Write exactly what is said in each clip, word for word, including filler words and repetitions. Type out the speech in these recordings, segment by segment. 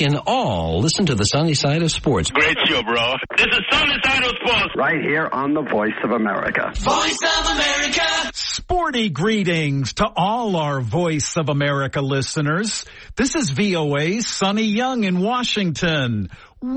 can all listen to the sunny side of sports. Great show, bro. This is Sunny Side of Sports. Right here on the Voice of America. Voice of America. Sporty greetings to all our Voice of America listeners. This is V O A's Sonny Young in Washington.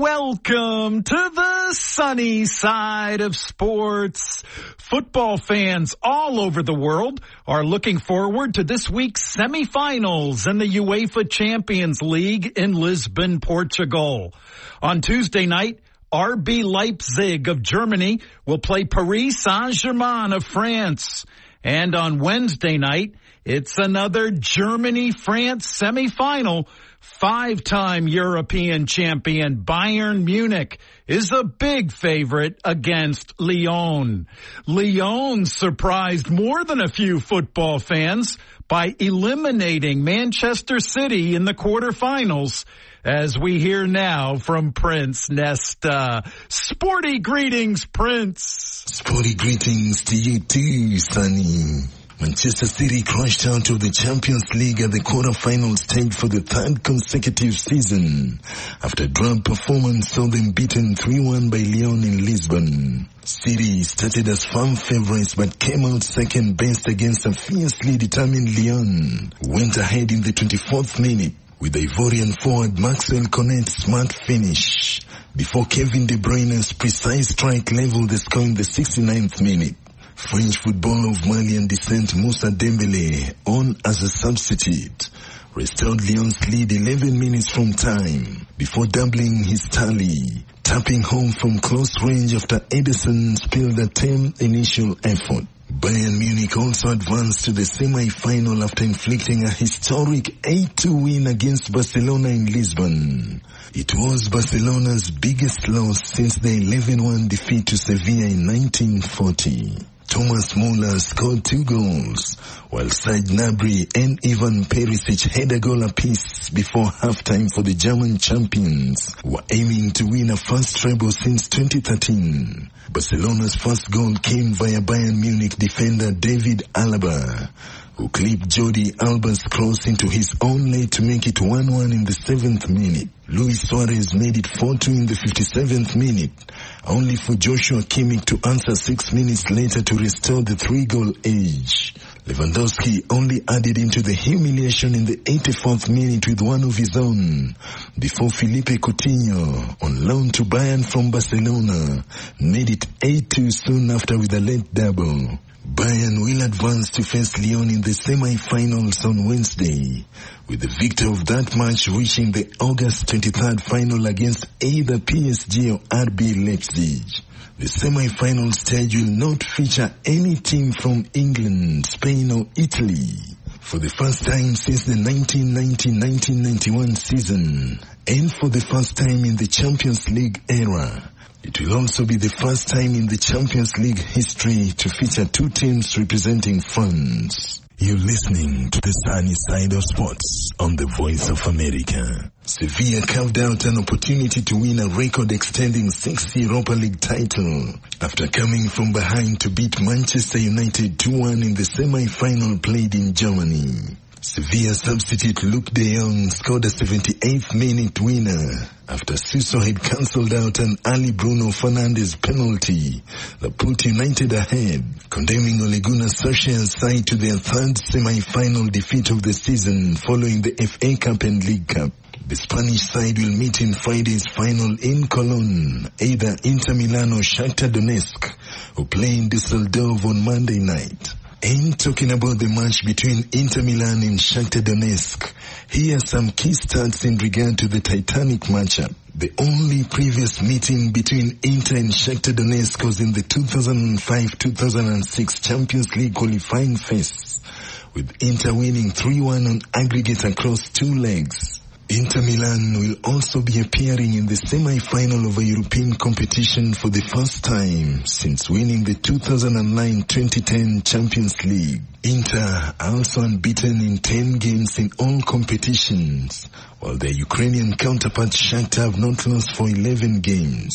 Welcome to the sunny side of sports. Football fans all over the world are looking forward to this week's semifinals in the UEFA Champions League in Lisbon, Portugal. On Tuesday night, R B Leipzig of Germany will play Paris Saint-Germain of France. And on Wednesday night, it's another Germany-France semifinal. Five-time European champion Bayern Munich is a big favorite against Lyon. Lyon surprised more than a few football fans by eliminating Manchester City in the quarterfinals, as we hear now from Prince Nesta. Sporty greetings, Prince. Sporty greetings to you too, Sonny. Manchester City crashed out of the Champions League at the quarter-final stage for the third consecutive season. After a drab performance, saw them beaten three one by Lyon in Lisbon. City started as firm favourites but came out second best against a fiercely determined Lyon, who went ahead in the twenty-fourth minute with the Ivorian forward Maxwell Cornet's smart finish, before Kevin De Bruyne's precise strike leveled the score in the sixty-ninth minute. French footballer of Malian descent Moussa Dembele, on as a substitute, restored Lyon's lead eleven minutes from time before doubling his tally, tapping home from close range after Ederson spilled a tame initial effort. Bayern Munich also advanced to the semi-final after inflicting a historic eight two win against Barcelona in Lisbon. It was Barcelona's biggest loss since the eleven one defeat to Sevilla in nineteen forty. Thomas Muller scored two goals, while Serge Gnabry and Ivan Perisic had a goal apiece before halftime for the German champions, who were aiming to win a first treble since twenty thirteen. Barcelona's first goal came via Bayern Munich defender David Alaba, who clipped Jordi Alba's cross into his own net to make it one one in the seventh minute. Luis Suarez made it four two in the fifty-seventh minute, only for Joshua Kimmich to answer six minutes later to restore the three-goal edge. Lewandowski only added into the humiliation in the eighty-fourth minute with one of his own, before Felipe Coutinho, on loan to Bayern from Barcelona, made it eight two soon after with a late double. Bayern will advance to face Lyon in the semi-finals on Wednesday, with the victor of that match reaching the August twenty-third final against either P S G or R B Leipzig. The semi-final stage will not feature any team from England, Spain or Italy. For the first time since the nineteen ninety nineteen ninety-one season, and for the first time in the Champions League era, it will also be the first time in the Champions League history to feature two teams representing France. You're listening to the sunny side of sports on the Voice of America. Sevilla carved out an opportunity to win a record-extending sixth Europa League title after coming from behind to beat Manchester United two one in the semi-final played in Germany. Sevilla substitute Luke de Jong scored a seventy-eighth minute winner after Suso had cancelled out an early Bruno Fernandes penalty that put United ahead, condemning Ole Gunnar Solskjaer's side to their third semi-final defeat of the season following the F A Cup and League Cup. The Spanish side will meet in Friday's final in Cologne, either Inter Milan or Shakhtar Donetsk, who play in Düsseldorf on Monday night. And talking about the match between Inter Milan and Shakhtar Donetsk, here are some key stats in regard to the Titanic matchup. The only previous meeting between Inter and Shakhtar Donetsk was in the two thousand five two thousand six Champions League qualifying phase, with Inter winning three one on aggregate across two legs. Inter Milan will also be appearing in the semi-final of a European competition for the first time since winning the two thousand nine twenty ten Champions League. Inter are also unbeaten in ten games in all competitions, while their Ukrainian counterparts Shakhtar have not lost for eleven games.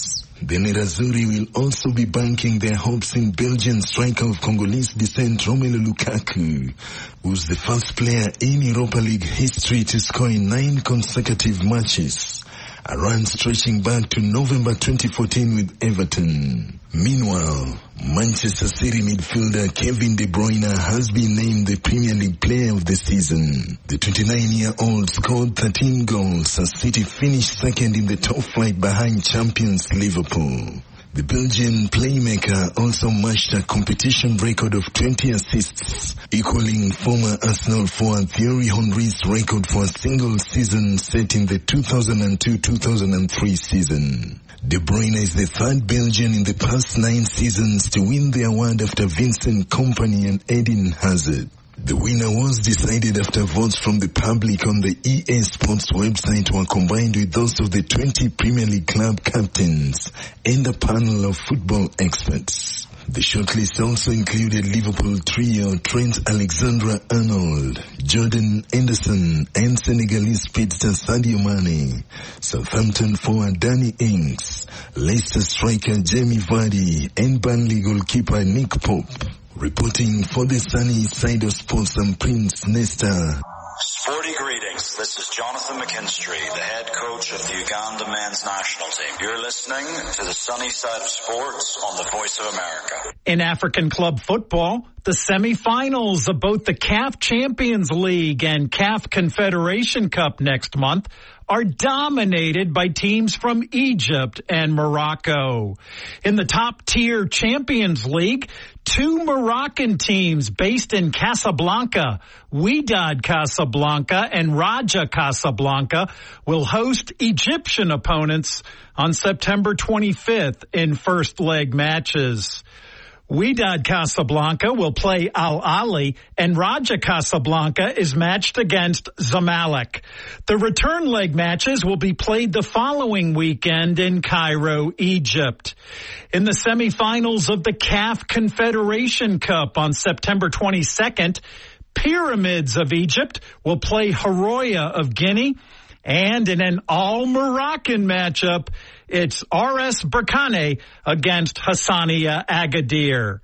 the Nerazzurri will also be banking their hopes in Belgian striker of Congolese descent Romelu Lukaku, who's the first player in Europa League history to score in nine consecutive matches, a run stretching back to November twenty fourteen with Everton. Meanwhile, Manchester City midfielder Kevin De Bruyne has been named the Premier League Player of the Season. The twenty-nine-year-old scored thirteen goals as City finished second in the top flight behind champions Liverpool. The Belgian playmaker also matched a competition record of twenty assists, equaling former Arsenal forward Thierry Henry's record for a single season set in the two thousand two two thousand three season. De Bruyne is the third Belgian in the past nine seasons to win the award after Vincent Kompany and Eden Hazard. The winner was decided after votes from the public on the E A Sports website were combined with those of the twenty Premier League club captains and a panel of football experts. The shortlist also included Liverpool trio Trent Alexander-Arnold, Jordan Henderson, and Senegalese speedster Sadio Mane, Southampton forward Danny Ings, Leicester striker Jamie Vardy, and Burnley goalkeeper Nick Pope. Reporting for the Sunny Side of Sports, I'm Prince Nesta. Sporty greetings. This is Jonathan McKinstry, the head coach of the Uganda men's national team. You're listening to the Sunny Side of Sports on the Voice of America. In African club football, the semifinals of both the C A F Champions League and C A F Confederation Cup next month are dominated by teams from Egypt and Morocco. In the top-tier Champions League, two Moroccan teams based in Casablanca, Wydad Casablanca and Raja Casablanca, will host Egyptian opponents on September twenty-fifth in first leg matches. Wydad Casablanca will play Al Ahly, and Raja Casablanca is matched against Zamalek. The return leg matches will be played the following weekend in Cairo, Egypt. In the semifinals of the C A F Confederation Cup on September twenty-second, Pyramids of Egypt will play Haroya of Guinea, and in an all-Moroccan matchup, it's R S Berkane against Hassania Agadir.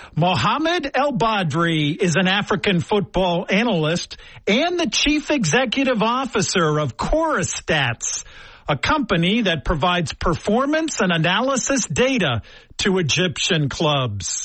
Mohamed El Badri is an African football analyst and the chief executive officer of Chorustats, a company that provides performance and analysis data to Egyptian clubs.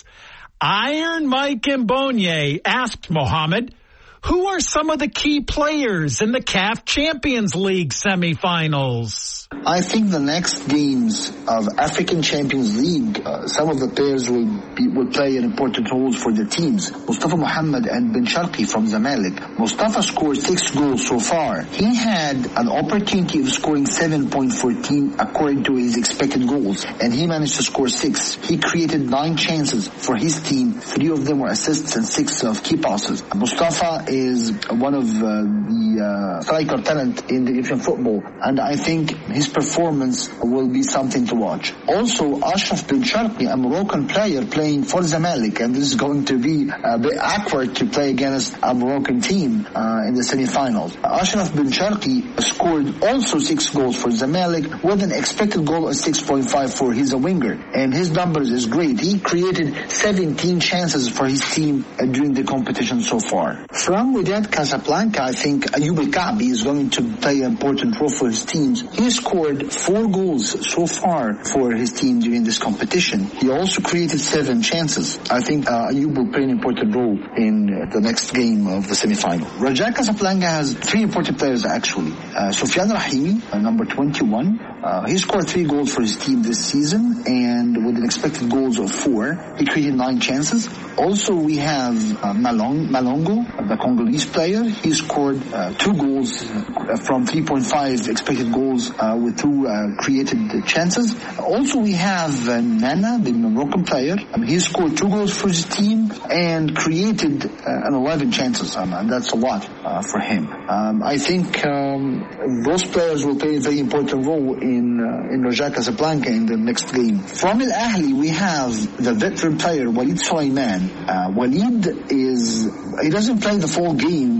Iron Mike Mbonye asked Mohamed, who are some of the key players in the C A F Champions League semifinals? I think the next games of African Champions League, uh, some of the players will be, will play an important role for the teams. Mustafa Mohammed and Ben Sharqi from Zamalek. Mustafa scored six goals so far. He had an opportunity of scoring seven point one four according to his expected goals, and he managed to score six. He created nine chances for his team. Three of them were assists and six of key passes. Mustafa is one of uh, the uh, striker talent in the Egyptian football, and I think his performance will be something to watch. Also, Ashraf Ben Sharqi, a Moroccan player playing for Zamalek, and this is going to be a bit awkward to play against a Moroccan team uh, in the semifinals. Ashraf Ben Sharqi scored also six goals for Zamalek with an expected goal of six point five four. He's a winger, and his numbers is great. He created seventeen chances for his team uh, during the competition so far. From Wydad Casablanca, I think Ayoub El Kaabi is going to play an important role for his teams. He scored four goals so far for his team during this competition. He also created seven chances. I think uh, Ayoub will play an important role in uh, the next game of the semifinal. Raja Casablanca has three important players actually. Uh, Soufiane Rahimi, uh, number twenty-one. Uh, he scored three goals for his team this season, and with an expected goals of four, he created nine chances. Also, we have uh, Malong, Malongo, the Congolese player. He scored uh, two goals uh, from three point five expected goals uh, with two uh, created chances. Also, we have uh, Nana, the Moroccan player. Um, he scored two goals for his team and created uh, an eleven chances, um, and that's a lot uh, for him. Um, I think um, those players will play a very important role in uh, in Raja Casablanca in the next game. From Al Ahly, we have the veteran player Walid Suleiman. Uh, Walid is he doesn't play the full game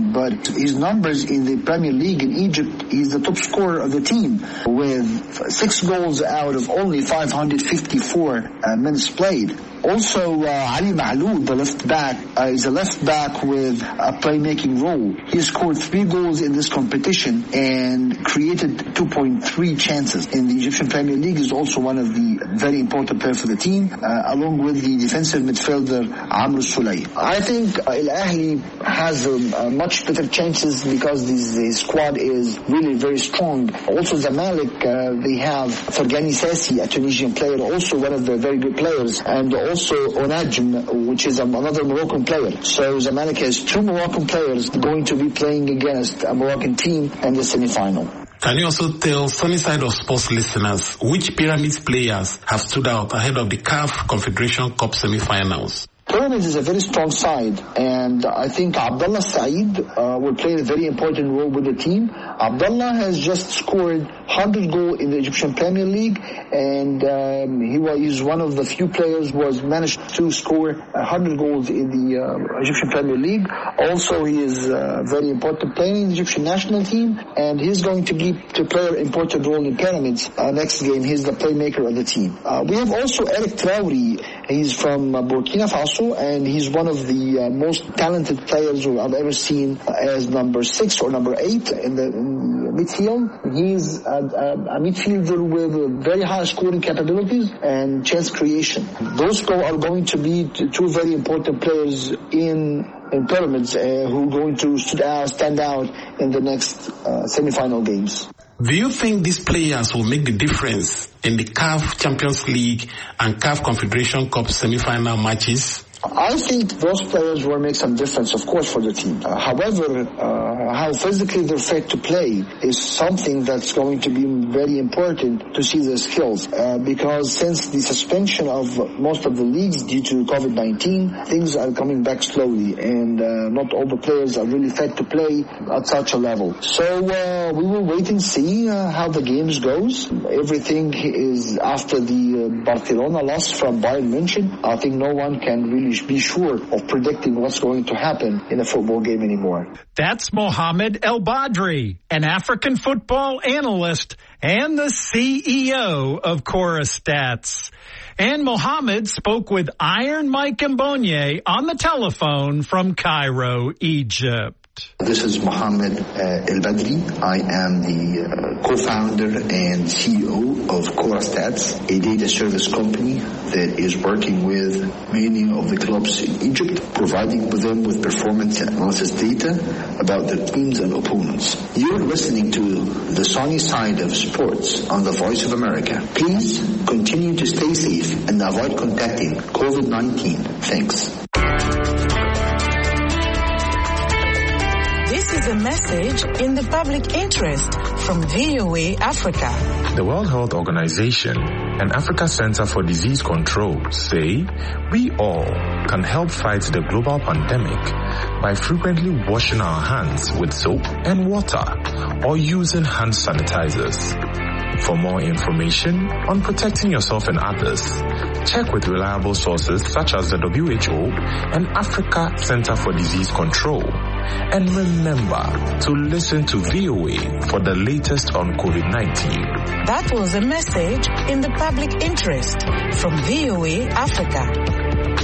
but his numbers in the Premier League in Egypt, he's the top scorer of the team with six goals out of only five hundred fifty-four uh, minutes played. Also, uh, Ali Ma'loud, the left back, uh, is a left back with a playmaking role. He scored three goals in this competition and created two point three chances. In the Egyptian Premier League, is also one of the very important players for the team, uh, along with the defensive midfielder Amr Sulay. I think uh, Al Ahly has uh, much better chances because this, the squad is really very strong. Also, Zamalek, uh, they have Fergani Sassi, a Tunisian player, also one of the very good players, and also Onajm, which is another Moroccan player. So Zamalek has two Moroccan players going to be playing against a Moroccan team in the semi-final. Can you also tell Sunny Side of Sports listeners which Pyramids players have stood out ahead of the C A F Confederation Cup semi-finals? Pyramids is a very strong side, and I think Abdullah Saeed uh, will play a very important role with the team. Abdullah has just scored one hundred goals in the Egyptian Premier League, and um, he was he's one of the few players who has managed to score one hundred goals in the uh, Egyptian Premier League. Also, he is a very important player in the Egyptian national team, and he's going to be to play an important role in Pyramids. Uh, next game, he's the playmaker of the team. Uh, we have also Eric Traoré. He's from uh, Burkina Faso, and he's one of the uh, most talented players who I've ever seen uh, as number six or number eight in the, in the midfield. He's a, a, a midfielder with very high scoring capabilities and chance creation. Those two are going to be two very important players in in Pyramids uh, who are going to stand out in the next uh, semi-final games. Do you think these players will make the difference in the C A F Champions League and C A F Confederation Cup semi-final matches? I think those players will make some difference, of course, for the team. Uh, however, uh, how physically they're fit to play is something that's going to be very important to see their skills. Uh, because since the suspension of most of the leagues due to covid nineteen, things are coming back slowly, and uh, not all the players are really fit to play at such a level. So uh, we will wait and see uh, how the games goes. Everything is after the uh, Barcelona loss from Bayern München. I think no one can really be sure of predicting what's going to happen in a football game anymore. That's Mohamed El Badri, an African football analyst and the C E O of Corastats. And Mohamed spoke with Iron Mike Mbonye on the telephone from Cairo, Egypt. This is Mohamed uh, El Badri. I am the uh, co-founder and C E O of Corastats, a data service company that is working with many of the clubs in Egypt, providing them with performance analysis data about their teams and opponents. You're listening to the Sunny Side of Sports on the Voice of America. Please continue to stay safe and avoid contacting covid nineteen. Thanks. This is a message in the public interest from V O A Africa. The World Health Organization and Africa Center for Disease Control say we all can help fight the global pandemic by frequently washing our hands with soap and water or using hand sanitizers. For more information on protecting yourself and others, check with reliable sources such as the W H O and Africa Center for Disease Control. And remember to listen to V O A for the latest on covid nineteen. That was a message in the public interest from V O A Africa.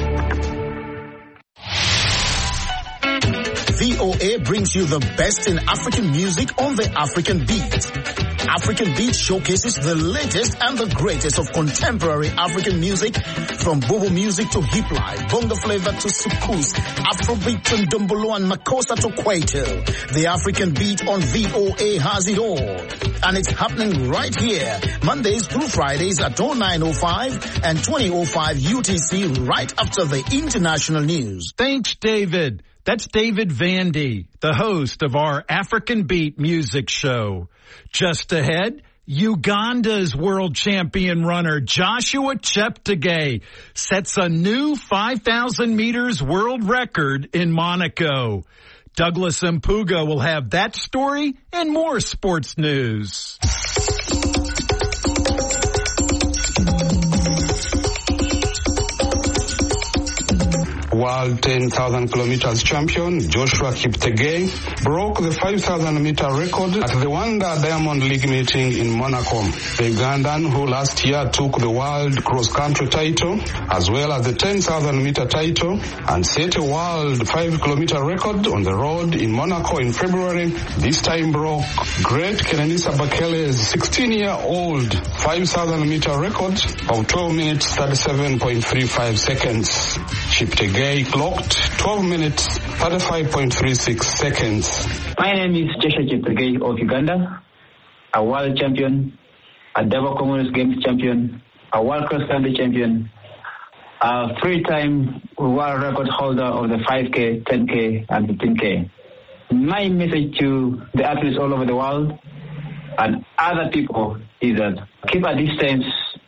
V O A brings you the best in African music on the African Beat. African Beat showcases the latest and the greatest of contemporary African music, from bobo music to hip life, bongo flavor to soukous, Afrobeat to ndombolo and makossa to kwaito. The African Beat on V O A has it all. And it's happening right here, Mondays through Fridays at oh nine oh five and twenty oh five U T C, right after the international news. Thanks, David. That's David Vandy, the host of our African Beat music show. Just ahead, Uganda's world champion runner Joshua Cheptegei sets a new five thousand meters world record in Monaco. Douglas Mpuga will have that story and more sports news. world ten thousand kilometers champion Joshua Kiptegei broke the five thousand meter record at the Wanda Diamond League meeting in Monaco. The Ugandan, who last year took the world cross-country title as well as the ten thousand meter title and set a world five kilometer record on the road in Monaco in February, this time broke great Kenenisa Bekele's sixteen-year-old five thousand meter record of twelve minutes thirty-seven point three five seconds. Cheptegei clocked twelve minutes thirty-five point three six seconds. My name is Joshua Cheptegei of Uganda, a world champion, a double Commonwealth Games champion, a world cross-country champion, a three-time world record holder of the five K, ten K, and fifteen K. My message to the athletes all over the world and other people is that keep a distance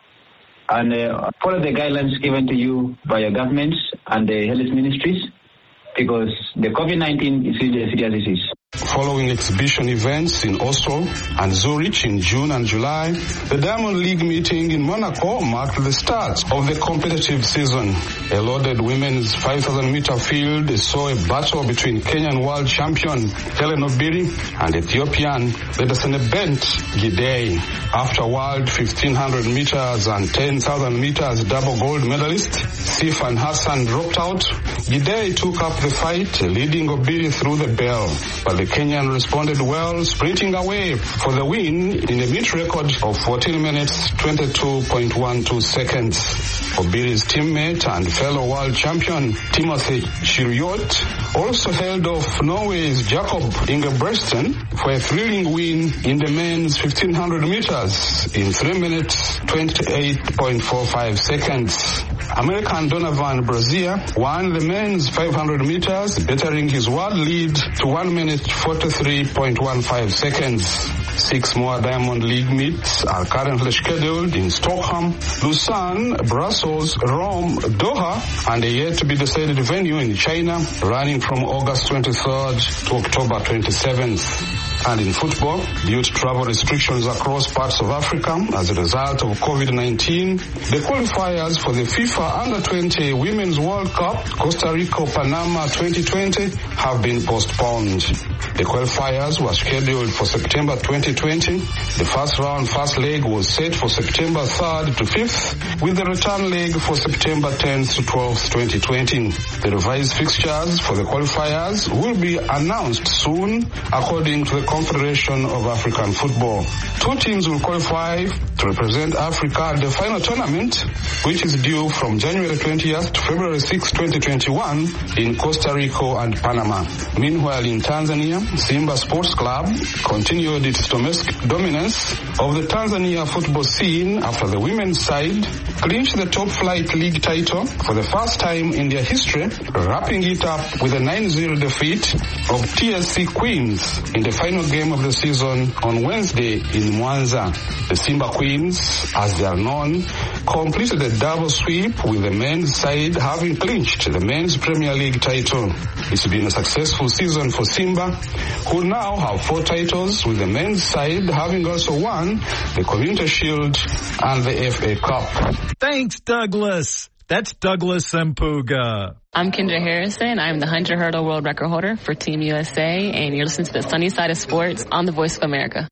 and uh, follow the guidelines given to you by your governments and the health ministries, because the COVID nineteen is really a serious disease. Following exhibition events in Oslo and Zurich in June and July, the Diamond League meeting in Monaco marked the start of the competitive season. A loaded women's five thousand meter field saw a battle between Kenyan world champion Hellen Obiri and Ethiopian Ledesenebent Gidey. After world fifteen hundred meters and ten thousand meters double gold medalist Sifan Hassan dropped out, Gidey took up the fight, leading Obiri through the bell. But the Kenyan responded well, sprinting away for the win in a meet record of fourteen minutes twenty-two point one two seconds. Obiri's teammate and fellow world champion Timothy Cheruiyot also held off Norway's Jakob Ingebrigtsen for a thrilling win in the men's fifteen hundred meters in three minutes twenty-eight point four five seconds. American Donovan Brazier won the men's five hundred meters, bettering his world lead to one minute forty-three point one five seconds. Six more Diamond League meets are currently scheduled in Stockholm, Lausanne, Brussels, Rome, Doha, and a yet-to-be-decided venue in China, running from August twenty-third to October twenty-seventh. And in football, due to travel restrictions across parts of Africa as a result of COVID nineteen, the qualifiers for the FIFA Under twenty Women's World Cup Costa Rica Panama twenty twenty have been postponed. The qualifiers were scheduled for September twenty twenty. The first round first leg was set for September third to fifth, with the return leg for September tenth to twelfth, twenty twenty. The revised fixtures for the qualifiers will be announced soon, according to the Confederation of African Football. Two teams will qualify to represent Africa at the final tournament, which is due from January twentieth to February sixth, twenty twenty-one in Costa Rica and Panama. Meanwhile, in Tanzania, Simba Sports Club continued its domestic dominance of the Tanzania football scene after the women's side clinched the top flight league title for the first time in their history, wrapping it up with a nine zero defeat of T S C Queens in the final game of the season on Wednesday in Mwanza. The Simba Queens, as they are known, completed a double sweep, with the men's side having clinched the men's Premier League title. It's been a successful season for Simba, who now have four titles, with the men's side having also won the Community Shield and the F A Cup. Thanks, Douglas. That's Douglas Sempuga. I'm Kendra Harrison. I'm the one hundred hurdle world record holder for Team U S A, and you're listening to the Sunny Side of Sports on the Voice of America.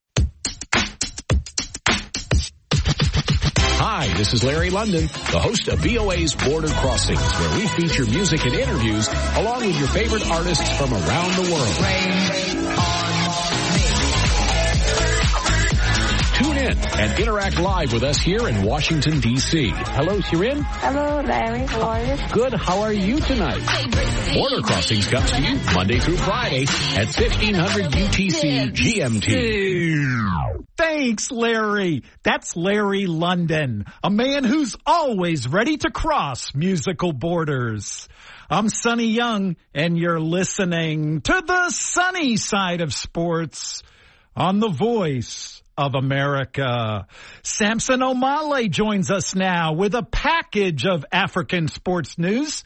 Hi, this is Larry London, the host of V O A's Border Crossings, where we feature music and interviews along with your favorite artists from around the world. Tune in and interact live with us here in Washington, D C Hello, Shirin. Hello, Larry. How are you? Good. How are you tonight? Border Crossings comes to you Monday through Friday at fifteen hundred U T C G M T. Thanks, Larry. That's Larry London, a man who's always ready to cross musical borders. I'm Sonny Young, and you're listening to the Sunny Side of Sports on the Voice of America. Samson Omale joins us now with a package of African sports news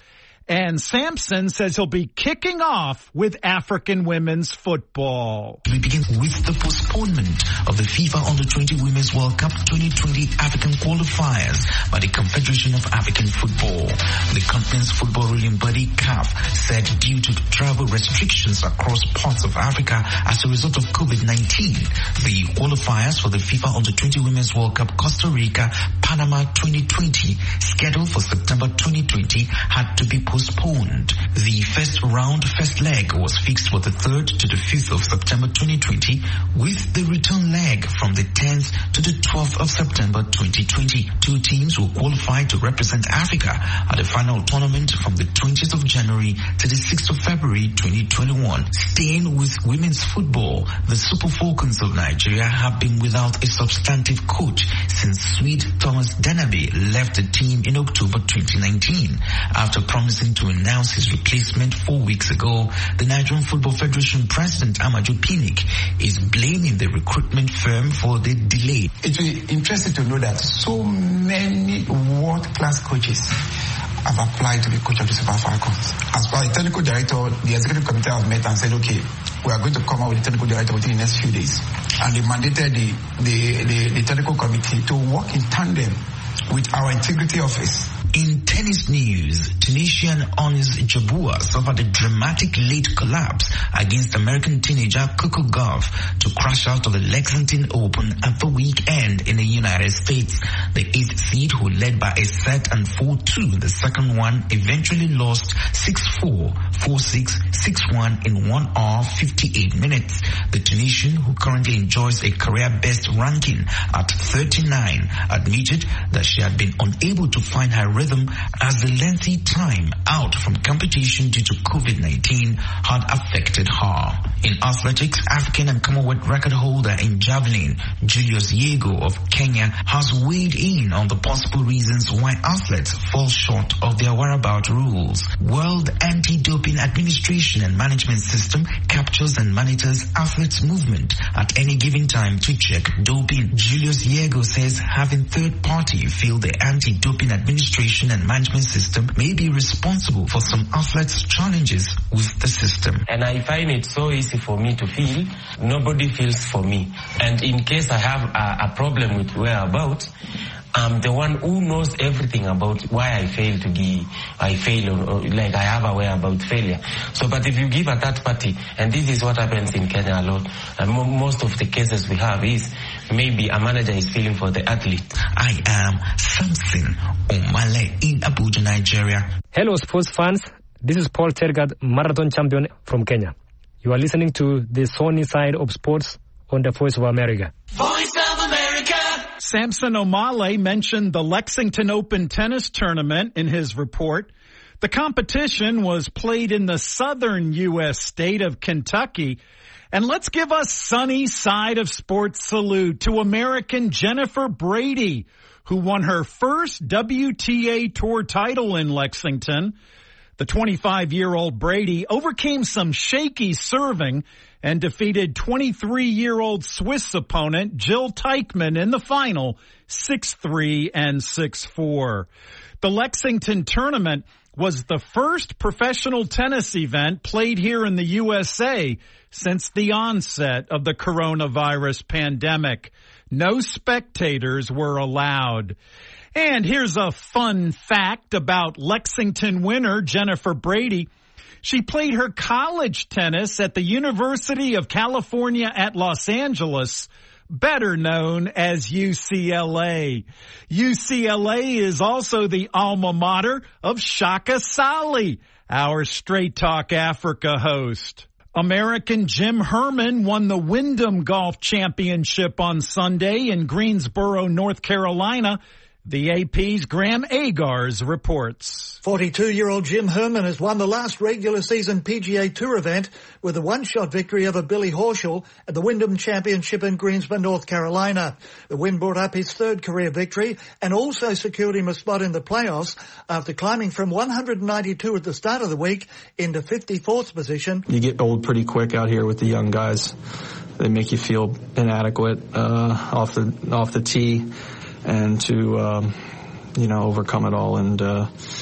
And Sampson says he'll be kicking off with African women's football. We begin with the postponement of the FIFA Under twenty Women's World Cup twenty twenty African qualifiers by the Confederation of African Football. The continent's football ruling body, C A F, said due to travel restrictions across parts of Africa as a result of COVID nineteen, the qualifiers for the FIFA Under twenty Women's World Cup Costa Rica, Panama twenty twenty, scheduled for September twenty twenty, had to be postponed. The first round, first leg was fixed for the third to the fifth of September twenty twenty, with the return leg from the tenth to the twelfth of September twenty twenty. Two teams will qualify to represent Africa at the final tournament from the twentieth of January to the sixth of February twenty twenty-one. Staying with women's football, the Super Falcons of Nigeria have been without a substantive coach since Swede Thomas Denaby left the team in October twenty nineteen. After promising to announce his replacement four weeks ago, the Nigerian Football Federation President Amaju Pinnick is blaming the recruitment firm for the delay. It will be interesting to know that so many world-class coaches have applied to be coach of the Super Falcons. As per the technical director, the executive committee have met and said, okay, we are going to come out with the technical director within the next few days. And they mandated the, the, the, the technical committee to work in tandem with our integrity office. In tennis news, Tunisian Onis Jabeur suffered a dramatic late collapse against American teenager Coco Gauff to crash out of the Lexington Open at the weekend in the United States. The eighth seed, who led by a set and four two, the second one eventually lost six four, four six, six one in one hour fifty-eight minutes. The Tunisian, who currently enjoys a career best ranking at thirty-nine, admitted that she had been unable to find her rhythm as the lengthy time out from competition due to COVID nineteen had affected her. In athletics, African and Commonwealth record holder in javelin, Julius Yego of Kenya, has weighed in on the possible reasons why athletes fall short of their whereabout rules. World Anti-Doping Administration and Management System captures and monitors athletes' movement at any given time to check doping. Julius Yego says having third party feel the Anti-Doping Administration and Management System may be responsible for some athletes' challenges with the system. And I find it so easy for me to feel nobody feels for me. And in case I have a, a problem with whereabouts, I'm the one who knows everything about why I fail to give, I fail, or, or like I have a way about failure. So, but if you give a third party, and this is what happens in Kenya a lot, and mo- most of the cases we have is maybe a manager is feeling for the athlete. I am Samson Omale in Abuja, Nigeria. Hello, sports fans. This is Paul Tergad, marathon champion from Kenya. You are listening to the Sony side of sports on the Voice of America. Voice of America. Samson Omale mentioned the Lexington Open tennis tournament in his report. The competition was played in the southern U S state of Kentucky. And let's give a sunny side of sports salute to American Jennifer Brady, who won her first W T A Tour title in Lexington. The twenty-five-year-old Brady overcame some shaky serving and defeated twenty-three-year-old Swiss opponent Jill Teichmann in the final, six three and six four. The Lexington tournament was the first professional tennis event played here in the U S A since the onset of the coronavirus pandemic. No spectators were allowed. And here's a fun fact about Lexington winner Jennifer Brady. She played her college tennis at the University of California at Los Angeles, better known as U C L A. U C L A is also the alma mater of Shaka Sali, our Straight Talk Africa host. American Jim Herman won the Wyndham Golf Championship on Sunday in Greensboro, North Carolina. The A P's Graham Agars reports. forty-two-year-old Jim Herman has won the last regular season P G A Tour event with a one-shot victory over Billy Horschel at the Wyndham Championship in Greensboro, North Carolina. The win brought up his third career victory and also secured him a spot in the playoffs after climbing from one hundred ninety-two at the start of the week into fifty-fourth position. You get old pretty quick out here with the young guys. They make you feel inadequate uh, off the off the tee. And to, um, you know, overcome it all and uh,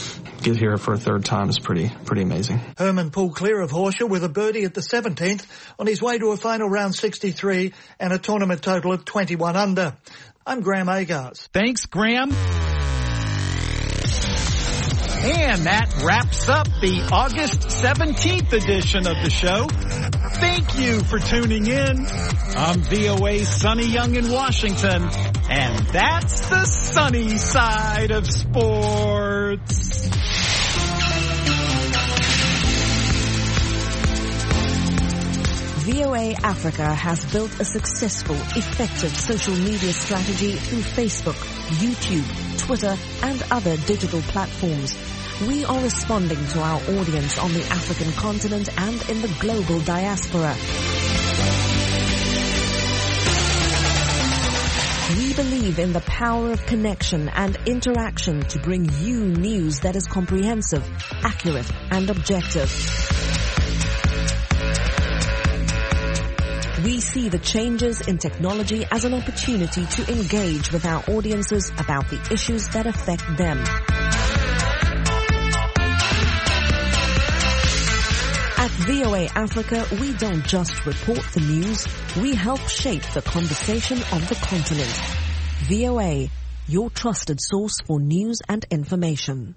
get here for a third time is pretty pretty amazing. Herman pulled clear of Horschel with a birdie at the seventeenth on his way to a final round sixty-three and a tournament total of twenty-one under. I'm Graham Agars. Thanks, Graham. And that wraps up the August seventeenth edition of the show. Thank you for tuning in. I'm V O A's Sonny Young in Washington, and that's the sunny side of sports. V O A Africa has built a successful, effective social media strategy through Facebook, YouTube, Twitter, and other digital platforms. We are responding to our audience on the African continent and in the global diaspora. We believe in the power of connection and interaction to bring you news that is comprehensive, accurate, and objective. We see the changes in technology as an opportunity to engage with our audiences about the issues that affect them. At V O A Africa, we don't just report the news, we help shape the conversation on the continent. V O A, your trusted source for news and information.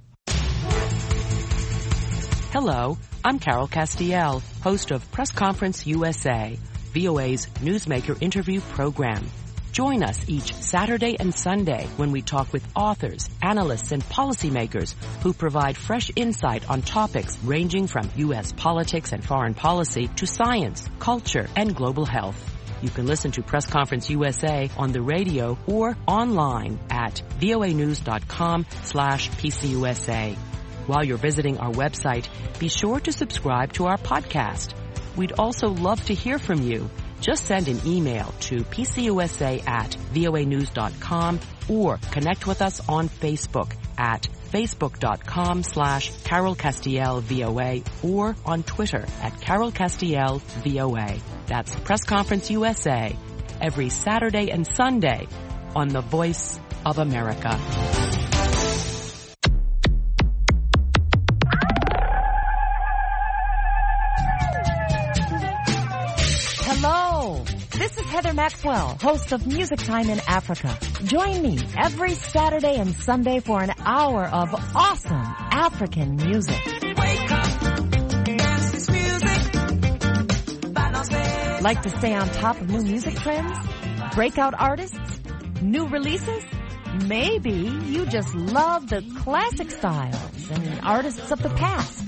Hello, I'm Carol Castiel, host of Press Conference U S A, V O A's Newsmaker interview program. Join us each Saturday and Sunday when we talk with authors, analysts, and policymakers who provide fresh insight on topics ranging from U S politics and foreign policy to science, culture, and global health. You can listen to Press Conference U S A on the radio or online at voanews.com slash PCUSA. While you're visiting our website, be sure to subscribe to our podcast. We'd also love to hear from you. Just send an email to pcusa at voanews dot com or connect with us on Facebook at facebook.com slash Carol Castiel VOA or on Twitter at Carol Castiel VOA. That's Press Conference U S A every Saturday and Sunday on the Voice of America. Hello, this is Heather Maxwell, host of Music Time in Africa. Join me every Saturday and Sunday for an hour of awesome African music. Wake up, dance this music. Like to stay on top of new music trends? Breakout artists? New releases? Maybe you just love the classic styles and artists of the past.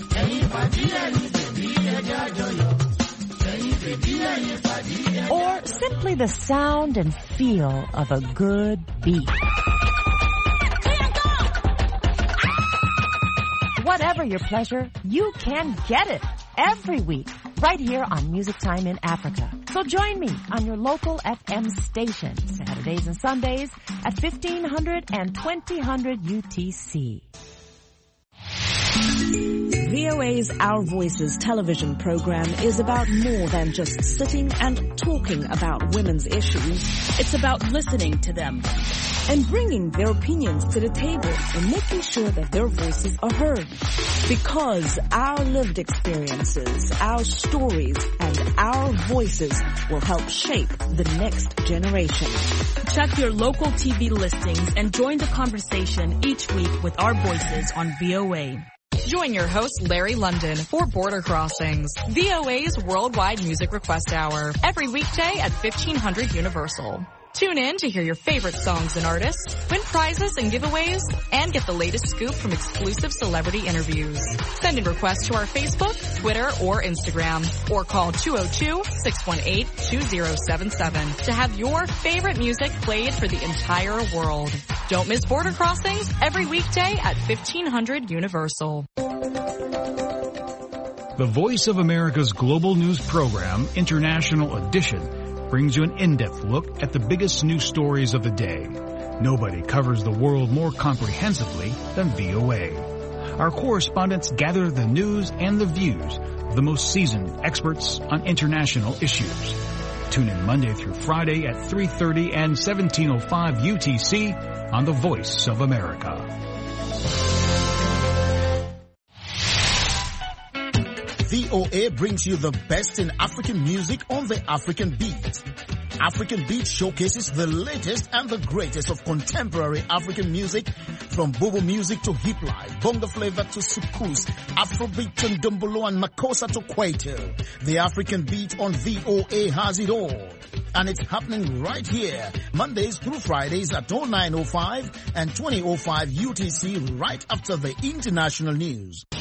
Or simply the sound and feel of a good beat. Whatever your pleasure, you can get it every week right here on Music Time in Africa. So join me on your local F M station Saturdays and Sundays at fifteen hundred and twenty hundred U T C. V O A's Our Voices television program is about more than just sitting and talking about women's issues. It's about listening to them and bringing their opinions to the table and making sure that their voices are heard. Because our lived experiences, our stories, and our voices will help shape the next generation. Check your local T V listings and join the conversation each week with our voices on V O A. Join your host, Larry London, for Border Crossings, V O A's Worldwide Music Request Hour, every weekday at fifteen hundred Universal. Tune in to hear your favorite songs and artists, win prizes and giveaways, and get the latest scoop from exclusive celebrity interviews. Send in requests to our Facebook, Twitter, or Instagram, or call two oh two, six one eight, two oh seven seven to have your favorite music played for the entire world. Don't miss Border Crossings every weekday at fifteen hundred Universal. The Voice of America's global news program, International Edition, brings you an in-depth look at the biggest news stories of the day. Nobody covers the world more comprehensively than V O A. Our correspondents gather the news and the views of the most seasoned experts on international issues. Tune in Monday through Friday at three thirty and seventeen oh five U T C on the Voice of America. V O A brings you the best in African music on the African Beat. African Beat showcases the latest and the greatest of contemporary African music, from Bobo music to hip life, bongo flavor to soukous, Afrobeat to Ndombolo and Makossa to Kwaito. The African Beat on V O A has it all. And it's happening right here, Mondays through Fridays at oh nine oh five and twenty oh five U T C, right after the international news.